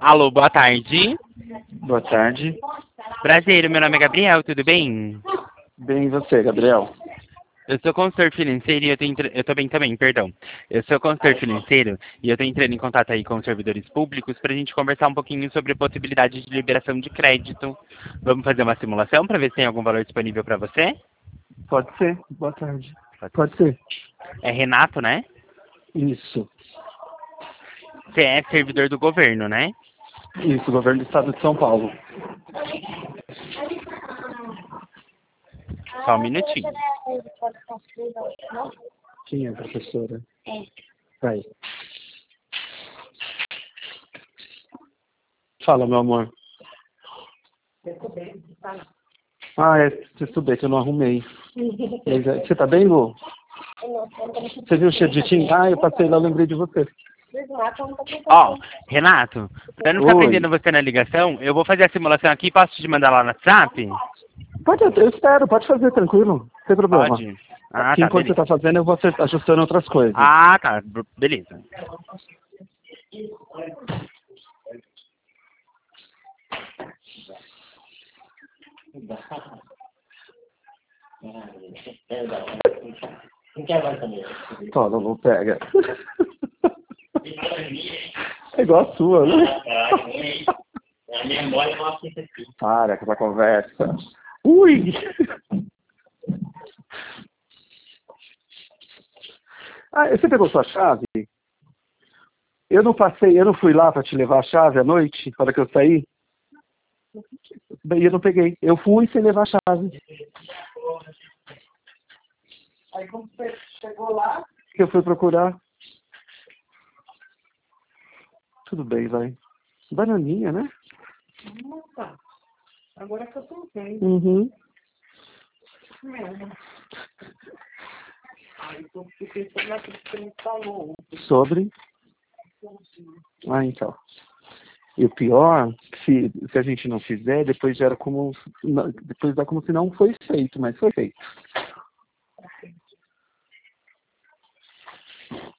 Alô, boa tarde. Boa tarde. Prazer, meu nome é Gabriel, tudo bem? Bem, e você, Gabriel? Eu sou consultor financeiro e eu tô bem também, perdão. Eu sou consultor financeiro e eu tô entrando em contato aí com os servidores públicos para a gente conversar um pouquinho sobre a possibilidade de liberação de crédito. Vamos fazer uma simulação para ver se tem algum valor disponível para você? Pode ser. Boa tarde. Pode Pode ser. ser. É Renato, né? Isso. Você é servidor do governo, né? Isso, governo do estado de São Paulo. Só um minutinho. Quem é a professora? Vai. Fala, meu amor. Ah, eu estudei, que eu não arrumei. Mas, você tá bem, Lu? Você viu o cheiro de tinta? Ah, eu passei lá, eu lembrei de você. Ó, Renato, para não ficar Oi. prendendo você na ligação, eu vou fazer a simulação aqui, posso te mandar lá no WhatsApp? Eu espero, pode fazer, tranquilo. Sem problema. Pode. Ah, Aqui, tá, enquanto você beleza. tá fazendo, eu vou ajustando outras coisas. Ah, tá, beleza. Toma, não pega. É igual a sua, né? Para com essa conversa. Ui! Ah, você pegou sua chave? Eu não fui lá para te levar a chave à noite, na hora que eu saí? E eu não peguei. Eu fui sem levar a chave. Aí quando você chegou lá, que eu fui procurar. Tudo bem, vai. Bananinha, né? Nossa, agora que eu tô vendo. Uhum. Aí eu fiquei pensando naquilo que você me falou. Sobre? Ah, então. E o pior, se a gente não fizer, depois gera como. Depois dá como se não foi feito, mas foi feito.